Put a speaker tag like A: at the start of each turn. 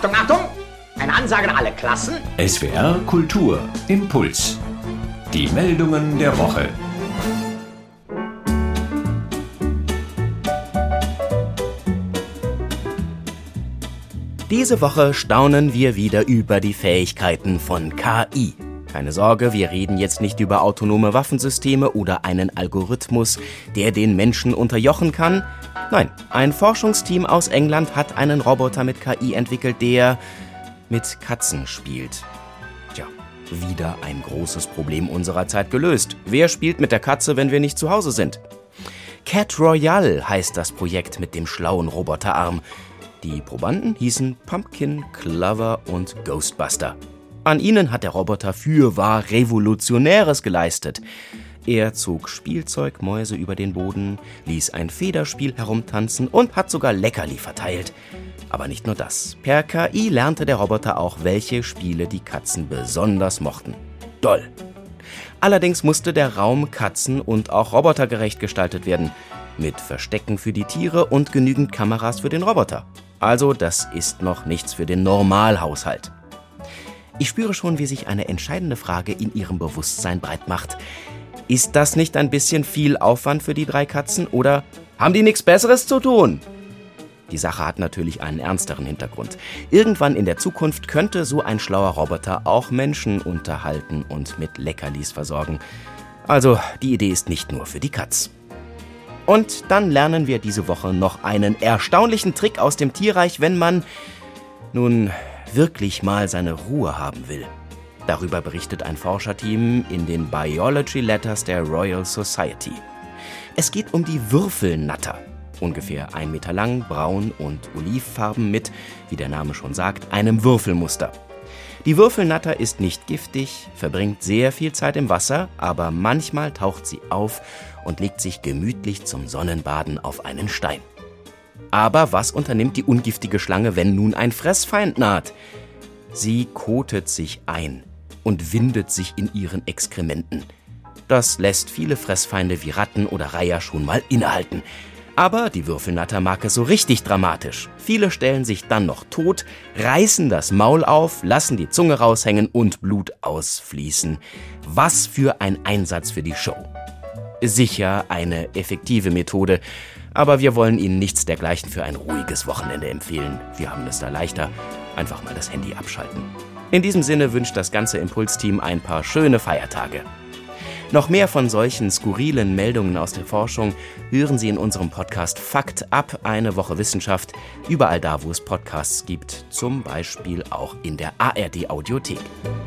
A: Achtung, Achtung! Eine Ansage an alle Klassen.
B: SWR Kultur Impuls. Die Meldungen der Woche.
C: Diese Woche staunen wir wieder über die Fähigkeiten von KI. Keine Sorge, wir reden jetzt nicht über autonome Waffensysteme oder einen Algorithmus, der den Menschen unterjochen kann. Nein, ein Forschungsteam aus England hat einen Roboter mit KI entwickelt, der mit Katzen spielt. Tja, wieder ein großes Problem unserer Zeit gelöst. Wer spielt mit der Katze, wenn wir nicht zu Hause sind? Cat Royale heißt das Projekt mit dem schlauen Roboterarm. Die Probanden hießen Pumpkin, Clover und Ghostbuster. An ihnen hat der Roboter fürwahr Revolutionäres geleistet. Er zog Spielzeugmäuse über den Boden, ließ ein Federspiel herumtanzen und hat sogar Leckerli verteilt. Aber nicht nur das. Per KI lernte der Roboter auch, welche Spiele die Katzen besonders mochten. Doll! Allerdings musste der Raum katzen- und auch robotergerecht gestaltet werden. Mit Verstecken für die Tiere und genügend Kameras für den Roboter. Also, das ist noch nichts für den Normalhaushalt. Ich spüre schon, wie sich eine entscheidende Frage in ihrem Bewusstsein breit macht. Ist das nicht ein bisschen viel Aufwand für die 3 Katzen oder haben die nichts Besseres zu tun? Die Sache hat natürlich einen ernsteren Hintergrund. Irgendwann in der Zukunft könnte so ein schlauer Roboter auch Menschen unterhalten und mit Leckerlis versorgen. Also, die Idee ist nicht nur für die Katz. Und dann lernen wir diese Woche noch einen erstaunlichen Trick aus dem Tierreich, wenn man nun wirklich mal seine Ruhe haben will. Darüber berichtet ein Forscherteam in den Biology Letters der Royal Society. Es geht um die Würfelnatter. Ungefähr 1 Meter lang, braun und olivfarben mit, wie der Name schon sagt, einem Würfelmuster. Die Würfelnatter ist nicht giftig, verbringt sehr viel Zeit im Wasser, aber manchmal taucht sie auf und legt sich gemütlich zum Sonnenbaden auf einen Stein. Aber was unternimmt die ungiftige Schlange, wenn nun ein Fressfeind naht? Sie kotet sich ein und windet sich in ihren Exkrementen. Das lässt viele Fressfeinde wie Ratten oder Reiher schon mal innehalten. Aber die Würfelnatter mag es so richtig dramatisch. Viele stellen sich dann noch tot, reißen das Maul auf, lassen die Zunge raushängen und Blut ausfließen. Was für ein Einsatz für die Show. Sicher eine effektive Methode, aber wir wollen Ihnen nichts dergleichen für ein ruhiges Wochenende empfehlen. Wir haben es da leichter. Einfach mal das Handy abschalten. In diesem Sinne wünscht das ganze Impulsteam ein paar schöne Feiertage. Noch mehr von solchen skurrilen Meldungen aus der Forschung hören Sie in unserem Podcast Fakt ab, eine Woche Wissenschaft, überall da, wo es Podcasts gibt, zum Beispiel auch in der ARD Audiothek.